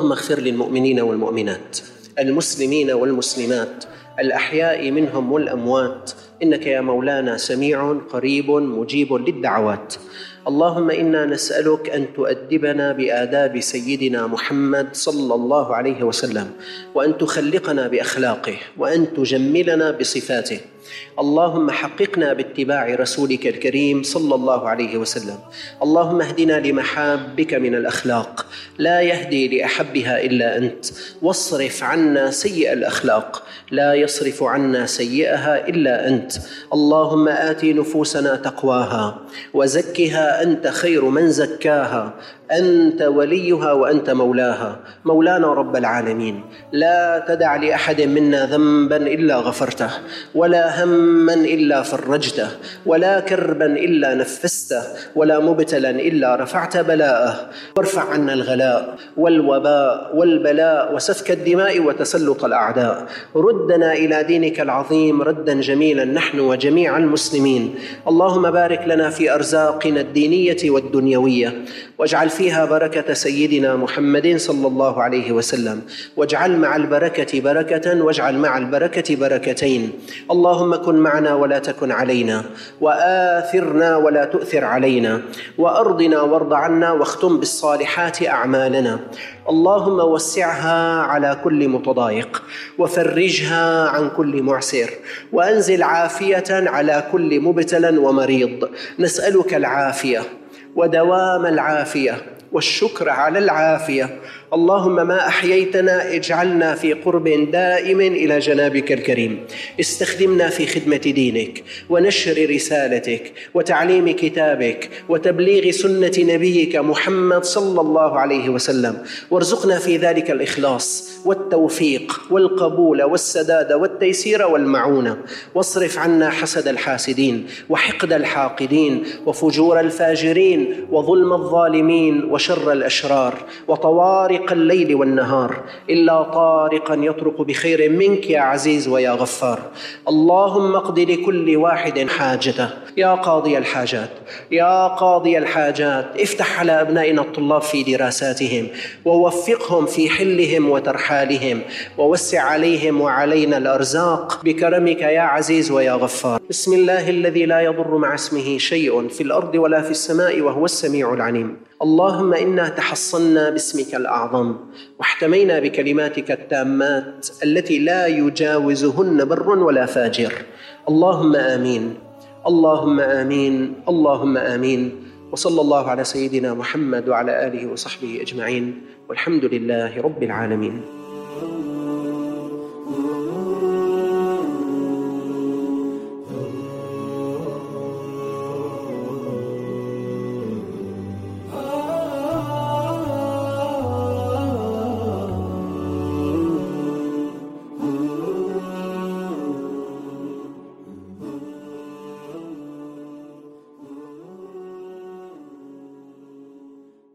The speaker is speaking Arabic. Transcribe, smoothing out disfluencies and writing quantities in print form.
اللهم اغفر للمؤمنين والمؤمنات، المسلمين والمسلمات، الأحياء منهم والأموات، إنك يا مولانا سميع قريب مجيب للدعوات. اللهم إنا نسألك أن تؤدبنا بآداب سيدنا محمد صلى الله عليه وسلم، وأن تخلقنا بأخلاقه، وأن تجملنا بصفاته. اللهم حققنا باتباع رسولك الكريم صلى الله عليه وسلم. اللهم اهدنا لمحابك من الأخلاق، لا يهدي لأحبها إلا أنت، واصرف عنا سيئ الأخلاق، لا يصرف عنا سيئها إلا أنت. اللهم آت نفوسنا تقواها وزكها أنت خير من زكاها، أنت وليها وأنت مولاها. مولانا رب العالمين، لا تدع لأحد منا ذنبا إلا غفرته، ولا هما إلا فرجته، ولا كربا إلا نفسته، ولا مبتلا إلا رفعت بلاءه. وارفع عنا الغلاء والوباء والبلاء وسفك الدماء وتسلط الأعداء. ردنا إلى دينك العظيم ردا جميلا نحن وجميع المسلمين. اللهم بارك لنا في أرزاقنا الدينية والدنيوية، واجعل فيها بركة سيدنا محمد صلى الله عليه وسلم، واجعل مع البركة بركة، واجعل مع البركة بركتين. اللهم كن معنا ولا تكن علينا، وآثرنا ولا تؤثر علينا، وأرضنا وارض عنا، واختم بالصالحات أعمالنا. اللهم وسعها على كل متضايق، وفرجها عن كل معسر، وأنزل عافية على كل مبتلى ومريض. نسألك العافية ودوام العافية والشكر على العافية. اللهم ما أحييتنا اجعلنا في قرب دائم إلى جنابك الكريم. استخدمنا في خدمة دينك ونشر رسالتك وتعليم كتابك وتبليغ سنة نبيك محمد صلى الله عليه وسلم، وارزقنا في ذلك الإخلاص والتوفيق والقبول والسداد والتيسير والمعونة. واصرف عنا حسد الحاسدين وحقد الحاقدين وفجور الفاجرين وظلم الظالمين وشر الأشرار وطوارق الليل والنهار، إلا طارقا يطرق بخير منك يا عزيز ويا غفار. اللهم اقض لكل واحد حاجته يا قاضي الحاجات، يا قاضي الحاجات. افتح على أبنائنا الطلاب في دراساتهم، ووفقهم في حلهم وترحالهم، ووسع عليهم وعلينا الأرزاق بكرمك يا عزيز ويا غفار. بسم الله الذي لا يضر مع اسمه شيء في الأرض ولا في السماء وهو السميع العليم. اللهم إنا تحصنا باسمك الأعظم، واحتمينا بكلماتك التامات التي لا يجاوزهن بر ولا فاجر. اللهم آمين، اللهم آمين، اللهم آمين. وصلى الله على سيدنا محمد وعلى آله وصحبه أجمعين، والحمد لله رب العالمين.